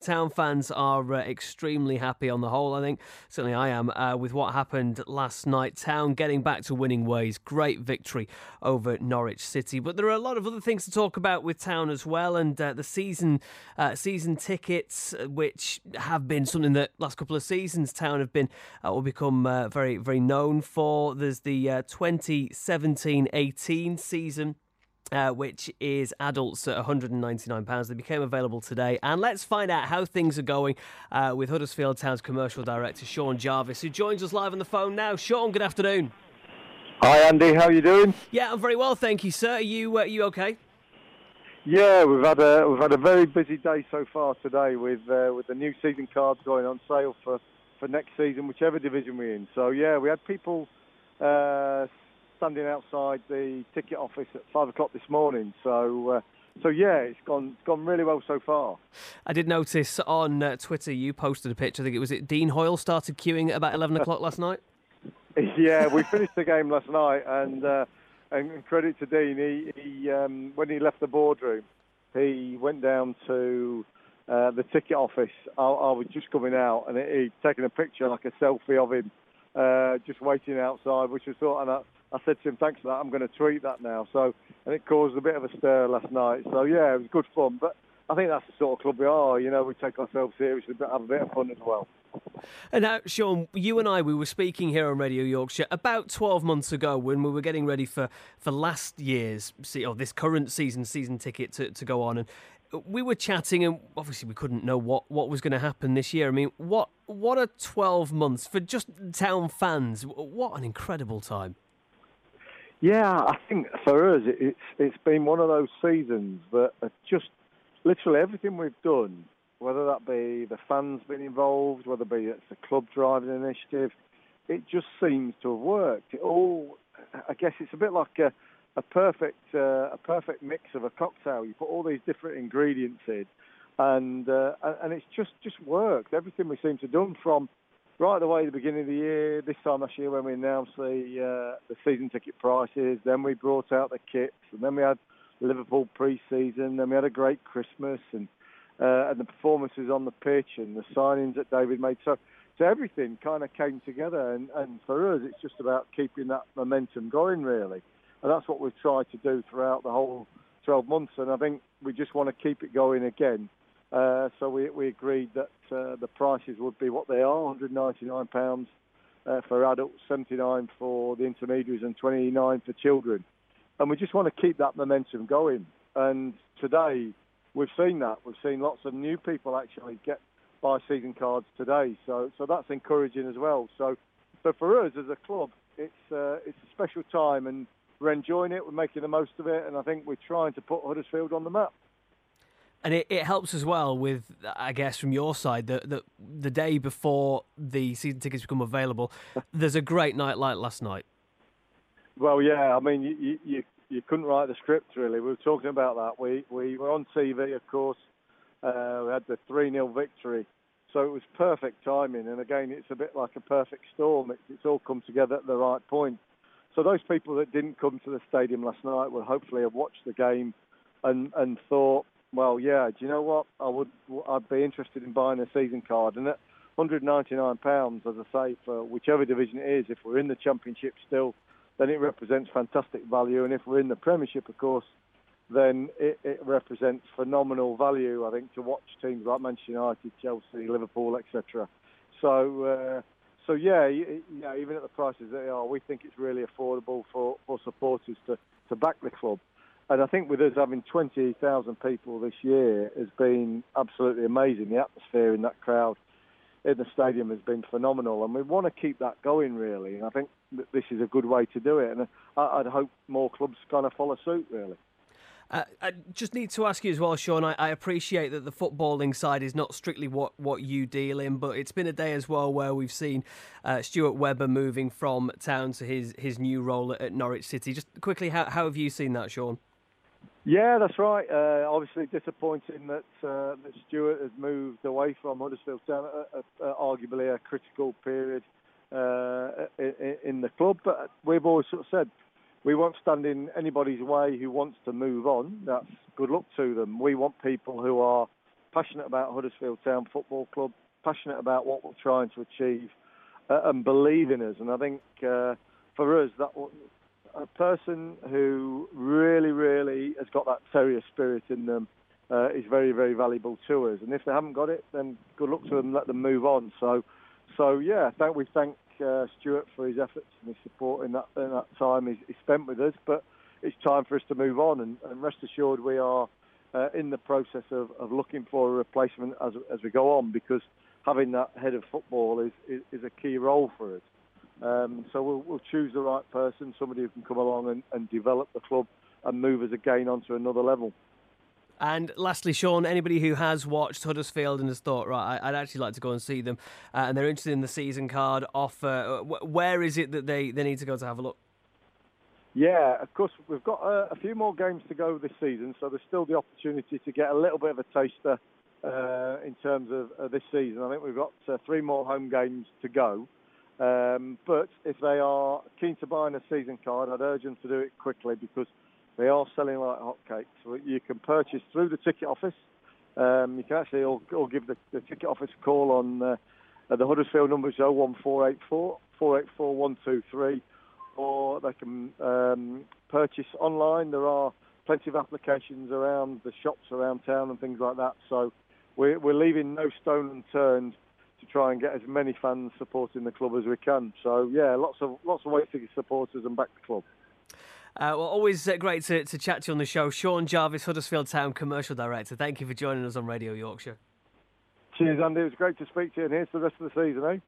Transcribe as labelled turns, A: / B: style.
A: Town fans are extremely happy on the whole. I think, certainly I am, with what happened last night. Town getting back to winning ways. Great victory over Norwich City. But there are a lot of other things to talk about with Town as well, and the season tickets, which have been something that last couple of seasons Town have been will become very, very known for. There's the 2017-18 season, which is adults at £199. They became available today. And let's find out how things are going with Huddersfield Town's commercial director, Sean Jarvis, who joins us live on the phone now. Sean, good afternoon.
B: Hi Andy, how are you doing?
A: Yeah, I'm very well, thank you, sir. Are you okay?
B: Yeah, we've had a very busy day so far today with the new season cards going on sale for next season, whichever division we're in. So yeah, we had people standing outside the ticket office at 5 o'clock this morning. So yeah, it's gone really well so far.
A: I did notice on Twitter you posted a picture. I think it was Dean Hoyle started queuing at about 11 o'clock last night.
B: Yeah, we finished the game last night, and credit to Dean. He when he left the boardroom, he went down to the ticket office. I was just coming out, and he'd taken a picture, like a selfie of him, just waiting outside, which was thought. And I said to him, "Thanks for that. I'm going to tweet that now." So, and it caused a bit of a stir last night. So yeah, it was good fun. But I think that's the sort of club we are. You know, we take ourselves seriously, but have a bit of fun as well.
A: And now, Sean, you and I, we were speaking here on Radio Yorkshire about 12 months ago when we were getting ready for last year's, or this current season ticket to go on. And we were chatting, and obviously we couldn't know what was going to happen this year. I mean, what are 12 months for just Town fans? What an incredible time.
B: Yeah, I think for us, it's been one of those seasons that are just literally everything we've done, whether that be the fans being involved, whether it be it's the club driving initiative, it just seems to have worked. It all, I guess it's a bit like a perfect mix of a cocktail. You put all these different ingredients in, and it's just worked. Everything we seem to have done from right the way at the beginning of the year, this time last year when we announced the season ticket prices, then we brought out the kits, and then we had Liverpool pre-season, then we had a great Christmas, and the performances on the pitch and the signings that David made. So everything kind of came together, and for us it's just about keeping that momentum going, really. And that's what we've tried to do throughout the whole 12 months, and I think we just want to keep it going again. So we agreed that the prices would be what they are, £199 for adults, £79 for the intermediaries and £29 for children. And we just want to keep that momentum going. And today, we've seen that. We've seen lots of new people actually buy season cards today. So that's encouraging as well. So for us as a club, it's a special time, and we're enjoying it. We're making the most of it. And I think we're trying to put Huddersfield on the map.
A: And it helps as well with, I guess, from your side, the day before the season tickets become available, there's a great night like last night.
B: Well, yeah, I mean, you couldn't write the script, really. We were talking about that. We were on TV, of course. We had the 3-0 victory. So it was perfect timing. And again, it's a bit like a perfect storm. It's all come together at the right point. So those people that didn't come to the stadium last night will hopefully have watched the game and thought, well, yeah, do you know what? I'd be interested in buying a season card. And at £199, as I say, for whichever division it is, if we're in the Championship still, then it represents fantastic value. And if we're in the Premiership, of course, then it represents phenomenal value, I think, to watch teams like Manchester United, Chelsea, Liverpool, etc. So yeah, even at the prices they are, we think it's really affordable for supporters to back the club. And I think with us having 20,000 people this year has been absolutely amazing. The atmosphere in that crowd in the stadium has been phenomenal, and we want to keep that going, really. And I think that this is a good way to do it, and I'd hope more clubs kind of follow suit, really.
A: I just need to ask you as well, Sean, I appreciate that the footballing side is not strictly what you deal in, but it's been a day as well where we've seen Stuart Webber moving from Town to his new role at Norwich City. Just quickly, how have you seen that, Sean?
B: Yeah, that's right. Obviously disappointing that Stuart has moved away from Huddersfield Town at arguably a critical period in the club. But we've always sort of said we won't stand in anybody's way who wants to move on. That's good luck to them. We want people who are passionate about Huddersfield Town Football Club, passionate about what we're trying to achieve, and believe in us. And I think for us, that a person who really, really has got that terrier spirit in them is very, very valuable to us. And if they haven't got it, then good luck to them. Let them move on. So yeah, we thank Stuart for his efforts and his support in that time he spent with us. But it's time for us to move on, and rest assured we are in the process of looking for a replacement as we go on, because having that head of football is a key role for us. So we'll choose the right person, somebody who can come along and develop the club and move us again onto another level.
A: And lastly, Sean, anybody who has watched Huddersfield and has thought, right, I'd actually like to go and see them, and they're interested in the season card offer, where is it that they need to go to have a look?
B: Yeah, of course, we've got a few more games to go this season, so there's still the opportunity to get a little bit of a taster in terms of this season. I think we've got 3 more home games to go. But if they are keen to buy a season card, I'd urge them to do it quickly, because they are selling like hotcakes. So you can purchase through the ticket office. You can actually or give the ticket office a call on the Huddersfield number, 01484 484 123, or they can purchase online. There are plenty of applications around the shops around town and things like that. So we're leaving no stone unturned to try and get as many fans supporting the club as we can. So yeah, lots of ways to get supporters and back the club.
A: Well, always great to chat to you on the show. Sean Jarvis, Huddersfield Town Commercial Director. Thank you for joining us on Radio Yorkshire.
B: Cheers, Andy. It was great to speak to you, and here's the rest of the season, eh?